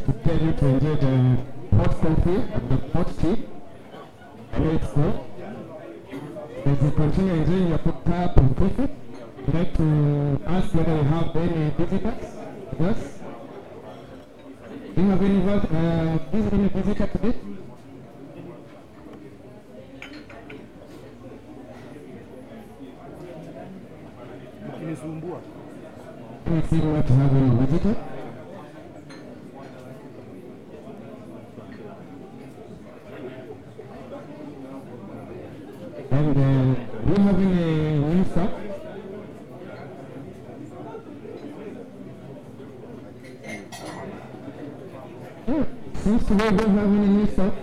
to tell you to enjoy the hot coffee and the hot tea. I know it's good. As you continue enjoying your cup of coffee, I'd like to ask whether you have any visitors with us. Do you have any visitor today? I seem not to have any visitor. And do you have any new stuff? Seems to be we don't have any new stuff.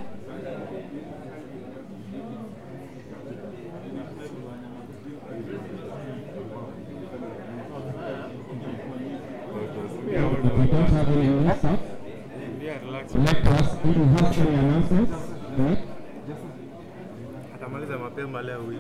We don't have any new stuff. Let us do you have any announcements? Right? Atamaliza mapema leo hivi.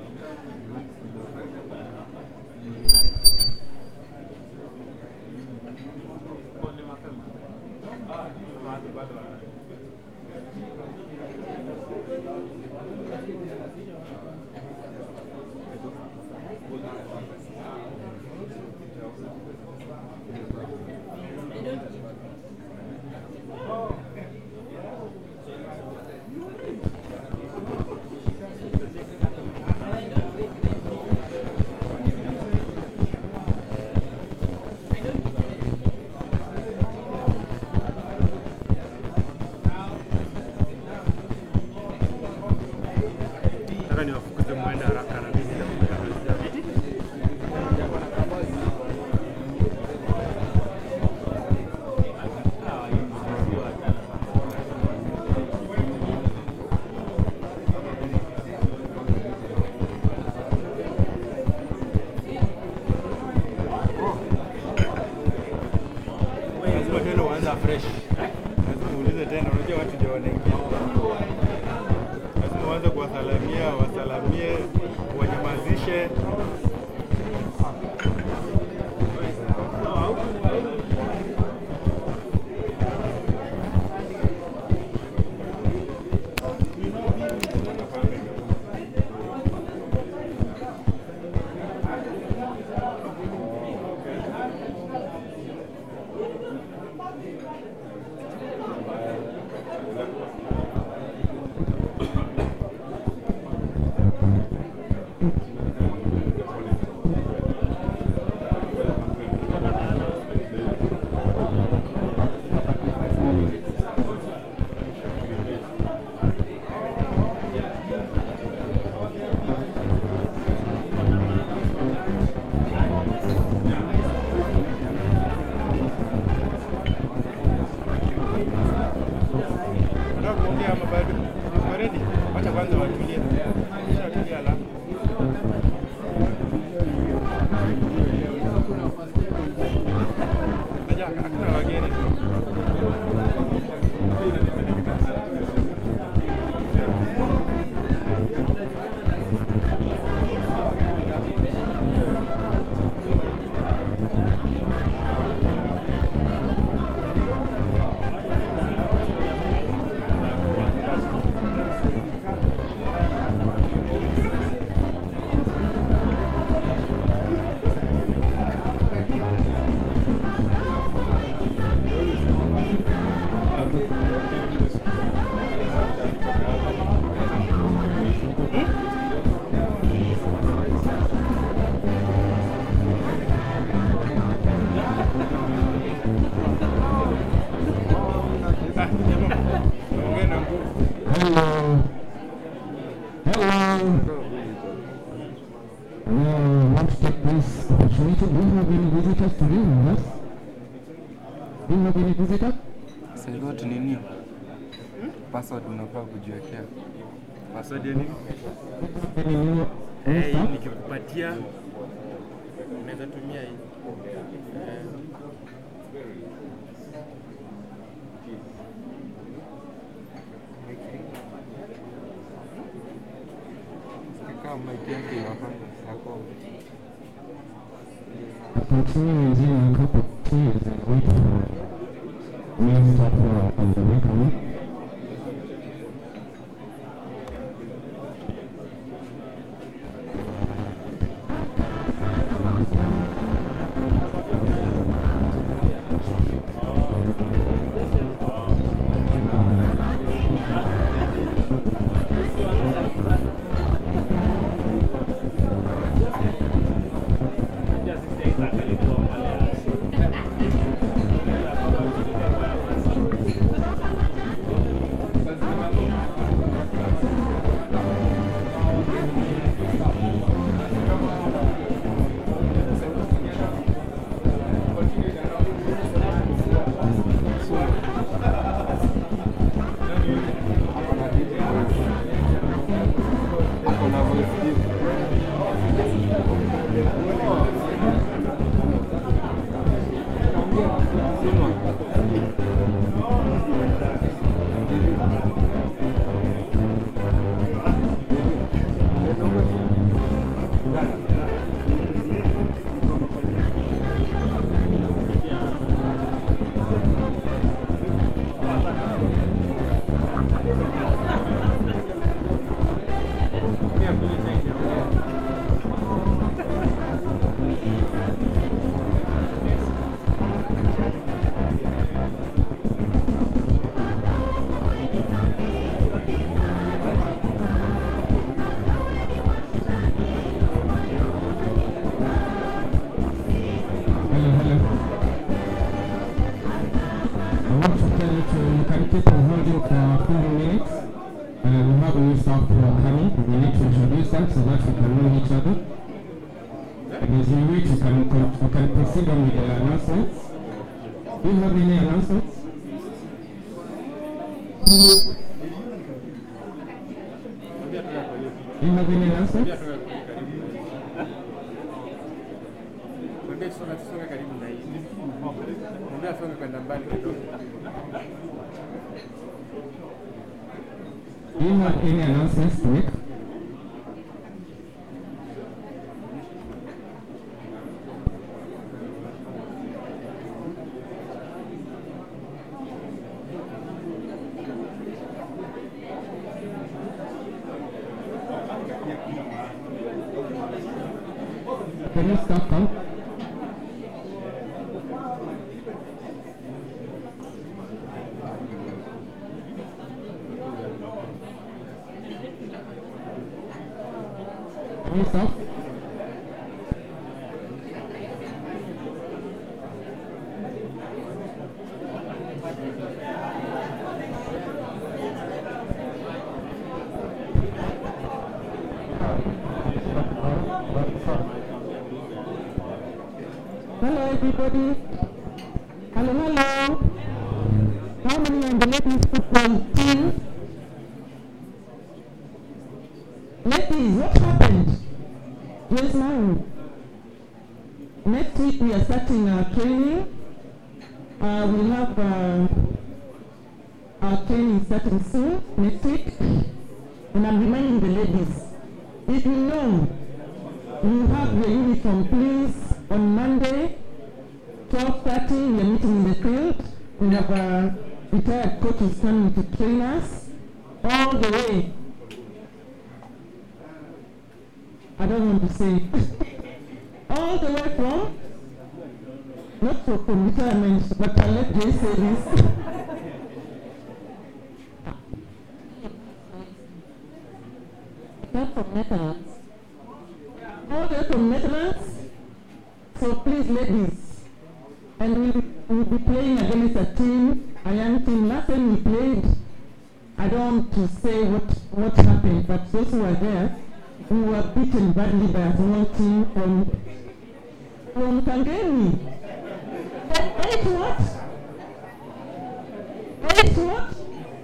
Password unafaa kujiwekea. Password ya nini? Nikikupatia unaweza tumia hii. Kama ikianza inafanya sako. Continue using a couple of keys and wait for me to stop for on the way coming. Do you have any announcements to make? Can you stop now? Can you stop? Hello everybody. Hello. How many on the ladies football team? Ladies, what happened? Yes, ma'am. Next week we are starting our training. We'll have our training starting soon, next week. And I'm reminding the ladies, if you know you have your uniform, please, on Monday, 12:30, we are meeting in the field. We have retired coaches coming to train us all the way. I don't want to say all the way from, not from retirement, but I'll let Jay say this. They're from Netherlands. All the way from Netherlands. So please, ladies, and we'll be playing against a team, a young team. Last time we played, I don't want to say what happened, but those who were there, we were beaten badly by a small team from Kangeni. 8 what? 8 what?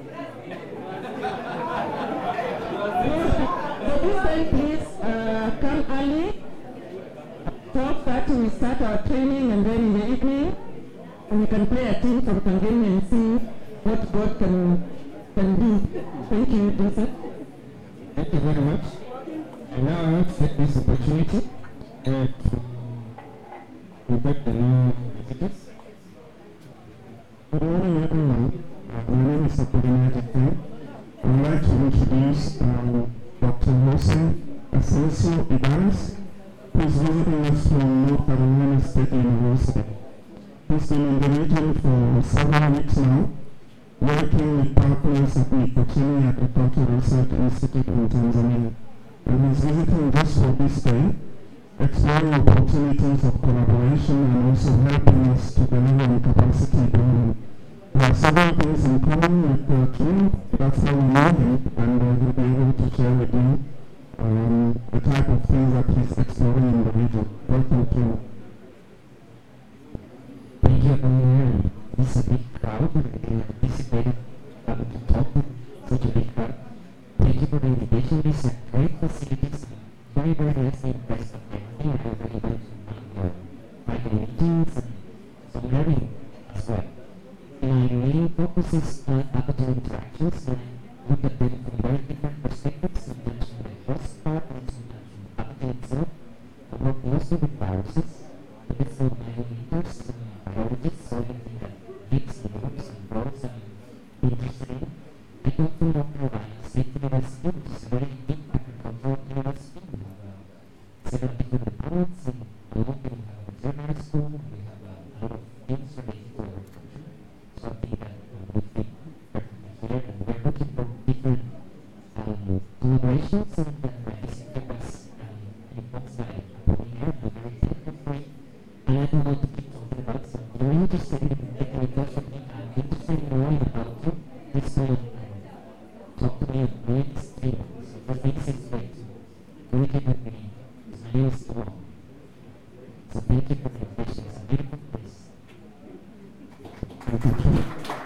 So this time please come early. 12:30 we start our training, and then in the evening we can play a team from Kangeni and see what God can do. Thank you, Joseph. Thank you very much. And now I want to take this opportunity to invite the new visitors. Good morning, everyone. My name is Dr. Benedict. I would like to introduce Dr. Jose Asensio Ibanez, who is visiting us from North Carolina State University. He's been in the region for several weeks now, working with partners at the Mikocheni Agricultural Research Institute in Tanzania. And he's visiting just for this day, exploring opportunities of collaboration and also helping us to deliver on capacity building. We have several things in common with Kim. That's how we know him, and he'll be able to share with you the type of things that he's exploring in the region. Welcome, Kim. Thank you. This is a big crowd, and anticipated to talk to such a big crowd. Thank you for the invitation. These are great facilities. Very, very nicely impressed with everything. I have very much private meetings and some learning as well. My main focus is on capital interactions, and I look at them from very different perspectives in terms of the first part and capital itself. I work mostly with viruses, but it's in my interests and biology, so everything that lives and moves and grows and interested in. I come from North Carolina State University, which is a very big agricultural university. Several different departments, and along with veterinary school, we have a lot of things related to agriculture. So I think that we fit perfectly here, and we're looking for different collaborations, and this is in folks that are putting here, and very thankful for it. And I don't want to keep talking about it. You're interested in getting in touch with me, I'm interested in knowing about you. This will talk to me and read this thing. So for me, this is great. Working with me. My name is Tom. So thank you for the invitation. It's a beautiful place. Thank you.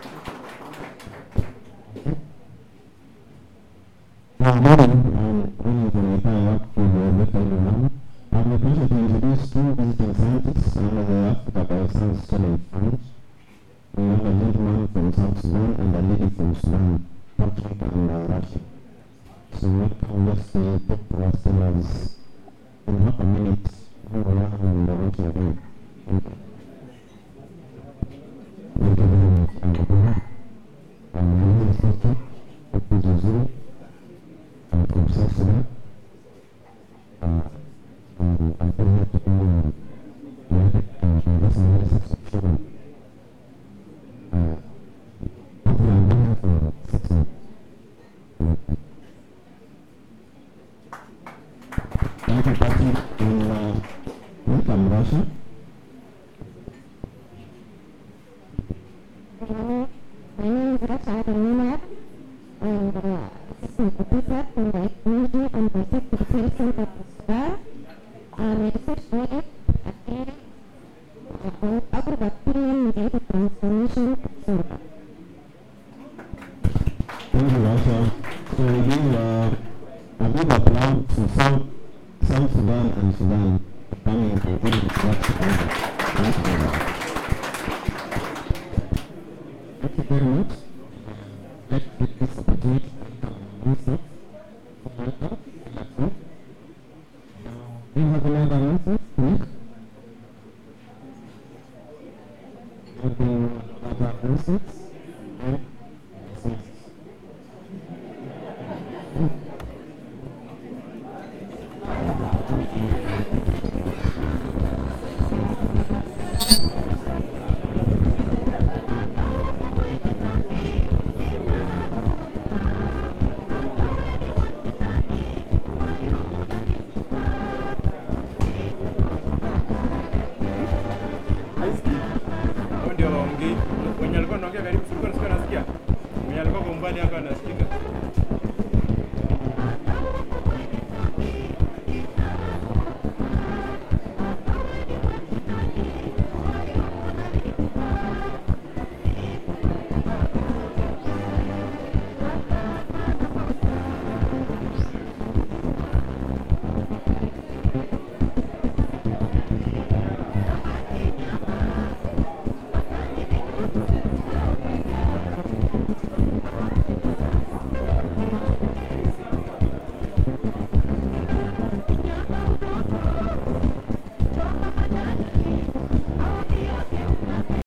Good morning. My name is Anita Yap. I have the pleasure to introduce two visiting scientists under the Africa Bioscience Challenge Fund. We have a gentleman from South Sudan and a lady from Sudan, Patrick and Russia. So welcome, let's talk to us, tell us in half a minute who we are and what you are doing. Thank you. Thank you very much. My name is Patrick Zuzuri. I'm from South Sudan. I'm very happy to be United Investment Research of Sugar. Hopefully I'm been here for 6 months. Thank you, Patrick, and welcome, Russia. My name is Rasha Adenina, and assistant professor in biology and biotechnology at Sudan. I'm a research project at Kenya about agrobacterium-mediated transformation of silver. Thank you, Rasha. So we give a big applause to South Sudan and Sudan coming to do this work together. Thank you very much. Thank you very much. Let's take this opportunity to welcome Welcome. Do you have another answer to make? Have you other answers? Ndio waongei. Mwenye alikuwa anaongea karibu, sikuwa nasikia. Mwenye alikuwa kwa umbali hapa anasikika.